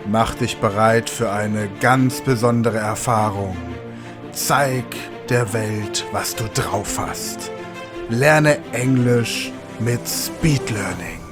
Mach dich bereit für eine ganz besondere Erfahrung. Zeig der Welt, was du drauf hast. Lerne Englisch mit Speed Learning.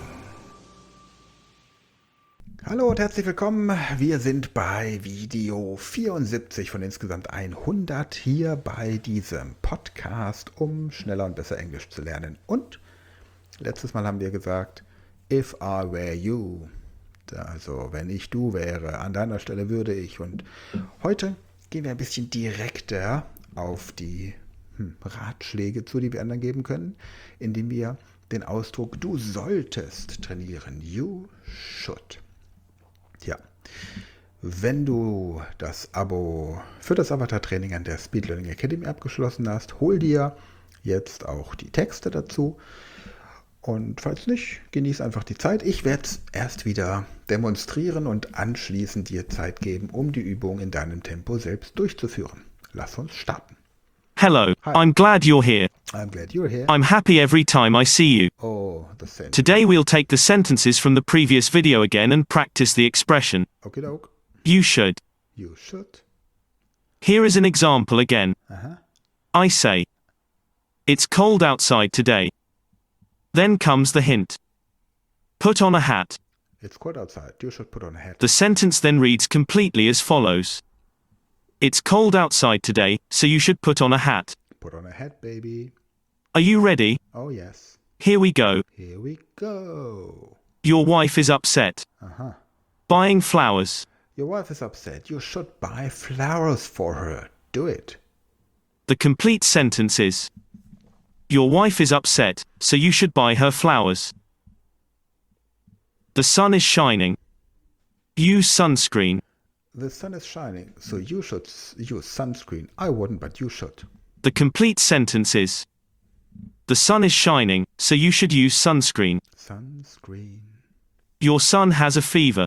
Hallo und herzlich willkommen. Wir sind bei Video 74 von insgesamt 100 hier bei diesem Podcast, um schneller und besser Englisch zu lernen. Und letztes Mal haben wir gesagt, if I were you. Also, wenn ich du wäre, an deiner Stelle würde ich. Und heute gehen wir ein bisschen direkter auf die Ratschläge zu, die wir anderen geben können, indem wir den Ausdruck du solltest trainieren. You should. Ja, wenn du das Abo für das Avatar-Training an der Speed Learning Academy abgeschlossen hast, hol dir jetzt auch die Texte dazu. Und falls nicht, genieß einfach die Zeit. Ich werde es erst wieder demonstrieren und anschließend dir Zeit geben, um die Übung in deinem Tempo selbst durchzuführen. Lass uns starten. Hello, Hi. I'm glad you're here. I'm glad you're here. I'm happy every time I see you. Oh, the sentence. Today we'll take the sentences from the previous video again and practice the expression. Okay, doke. You should. You should. Here is an example again. I say, it's cold outside today. Then comes the hint. Put on a hat. It's cold outside. You should put on a hat. The sentence then reads completely as follows. It's cold outside today, so you should put on a hat. Put on a hat, baby. Are you ready? Oh, yes. Here we go. Here we go. Your wife is upset. Buying flowers. Your wife is upset. You should buy flowers for her. Do it. The complete sentence is, your wife is upset, so you should buy her flowers. The sun is shining. Use sunscreen. The sun is shining, so you should use sunscreen. I wouldn't, but you should. The complete sentence is, the sun is shining, so you should use sunscreen. Sunscreen. Your son has a fever.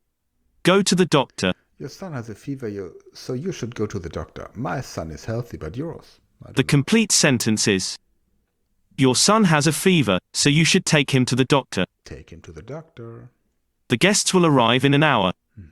Go to the doctor. Your son has a fever, so you should go to the doctor. My son is healthy, but yours. The complete sentence is, your son has a fever, so you should take him to the doctor. Take him to the doctor. The guests will arrive in an hour.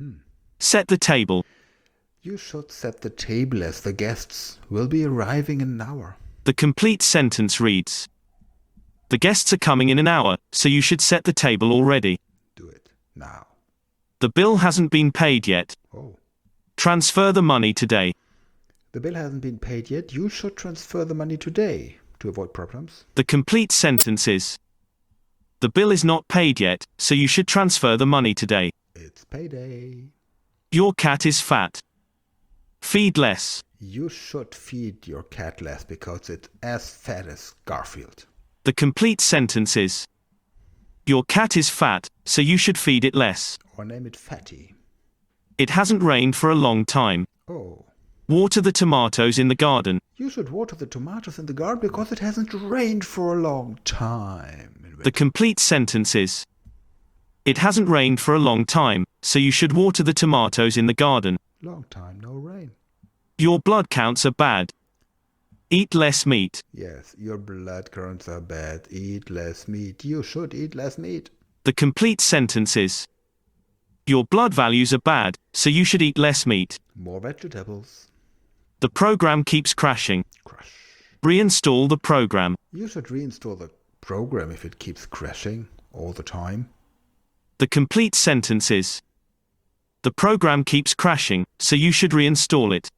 Set the table. You should set the table as the guests will be arriving in an hour. The complete sentence reads, the guests are coming in an hour, so you should set the table already. Do it now. The bill hasn't been paid yet. Oh. Transfer the money today. The bill hasn't been paid yet. You should transfer the money today to avoid problems. The complete sentence is, the bill is not paid yet, so you should transfer the money today. It's payday. Your cat is fat. Feed less. You should feed your cat less because it's as fat as Garfield. The complete sentence is, your cat is fat, so you should feed it less. Or name it Fatty. It hasn't rained for a long time. Oh. Water the tomatoes in the garden. You should water the tomatoes in the garden because it hasn't rained for a long time. The complete sentence is, it hasn't rained for a long time, so you should water the tomatoes in the garden. Long time, no rain. Your blood counts are bad. Eat less meat. Yes, your blood counts are bad. Eat less meat. You should eat less meat. The complete sentence is, your blood values are bad, so you should eat less meat. More vegetables. The program keeps crashing. Crash. Reinstall the program. You should reinstall the program if it keeps crashing all the time. The complete sentence is, the program keeps crashing, so you should reinstall it.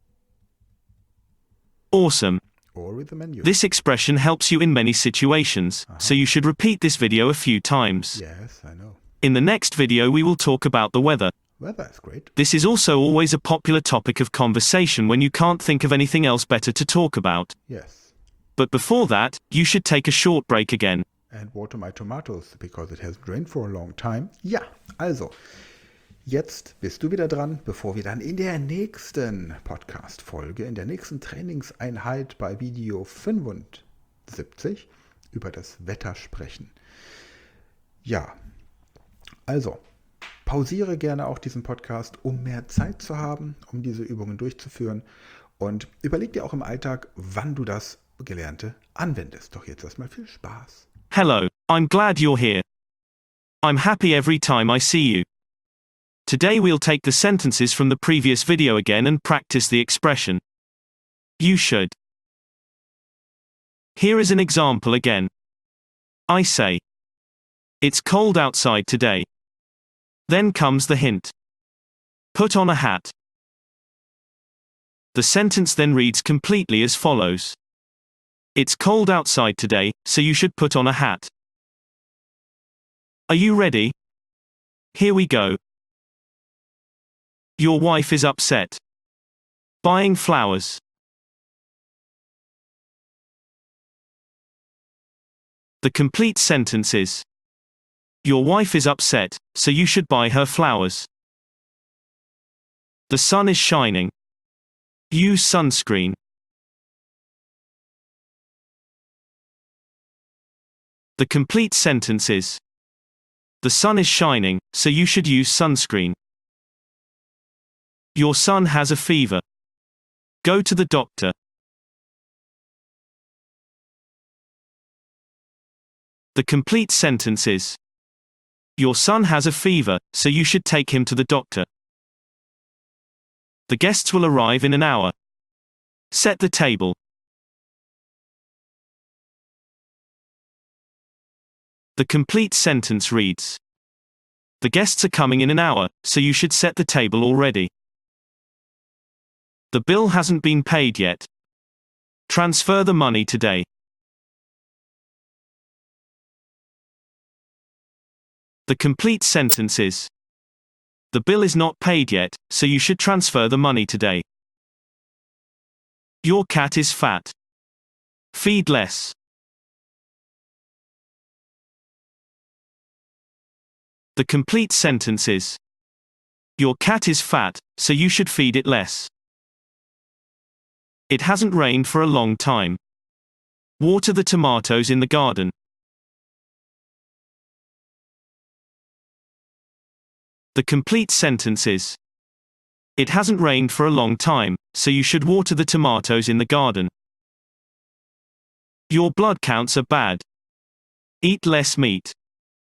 Awesome. Or with the menu. This expression helps you in many situations, so you should repeat this video a few times. Yes, I know. In the next video we will talk about the weather. Well, that's great. This is also always a popular topic of conversation when you can't think of anything else better to talk about. Yes. But before that, you should take a short break again. And water my tomatoes, because it hasn't rained for a long time. Ja, also, jetzt bist du wieder dran, bevor wir dann in der nächsten Podcast-Folge, in der nächsten Trainingseinheit bei Video 75 über das Wetter sprechen. Ja, also, pausiere gerne auch diesen Podcast, um mehr Zeit zu haben, um diese Übungen durchzuführen. Und überleg dir auch im Alltag, wann du das Gelernte anwendest. Doch jetzt erstmal viel Spaß. Hello, I'm glad you're here. I'm happy every time I see you. Today we'll take the sentences from the previous video again and practice the expression. You should. Here is an example again. I say. It's cold outside today. Then comes the hint. Put on a hat. The sentence then reads completely as follows. It's cold outside today, so you should put on a hat. Are you ready? Here we go. Your wife is upset. Buying flowers. The complete sentence is. Your wife is upset, so you should buy her flowers. The sun is shining. Use sunscreen. The complete sentence is. The sun is shining, so you should use sunscreen. Your son has a fever. Go to the doctor. The complete sentence is. Your son has a fever, so you should take him to the doctor. The guests will arrive in an hour. Set the table. The complete sentence reads. The guests are coming in an hour, so you should set the table already. The bill hasn't been paid yet. Transfer the money today. The complete sentence is. The bill is not paid yet, so you should transfer the money today. Your cat is fat. Feed less. The complete sentence is. Your cat is fat, so you should feed it less. It hasn't rained for a long time. Water the tomatoes in the garden. The complete sentence is. It hasn't rained for a long time, so you should water the tomatoes in the garden. Your blood counts are bad. Eat less meat.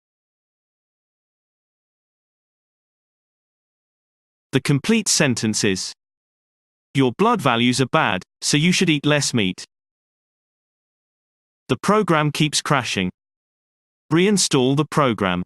The complete sentence is. Your blood values are bad, so you should eat less meat. The program keeps crashing. Reinstall the program.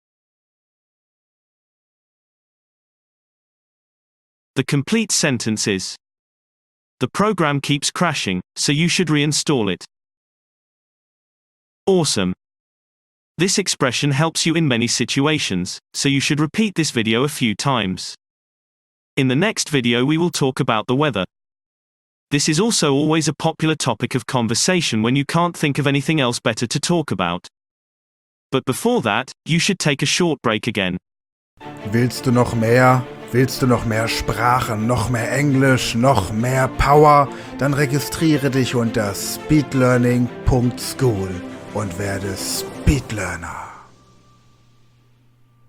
The complete sentence is. The program keeps crashing, so you should reinstall it. Awesome. This expression helps you in many situations, so you should repeat this video a few times. In the next video we will talk about the weather. This is also always a popular topic of conversation when you can't think of anything else better to talk about. But before that, you should take a short break again. Willst du noch mehr? Willst du noch mehr Sprachen, noch mehr Englisch, noch mehr Power? Dann registriere dich unter speedlearning.school und werde Speedlearner.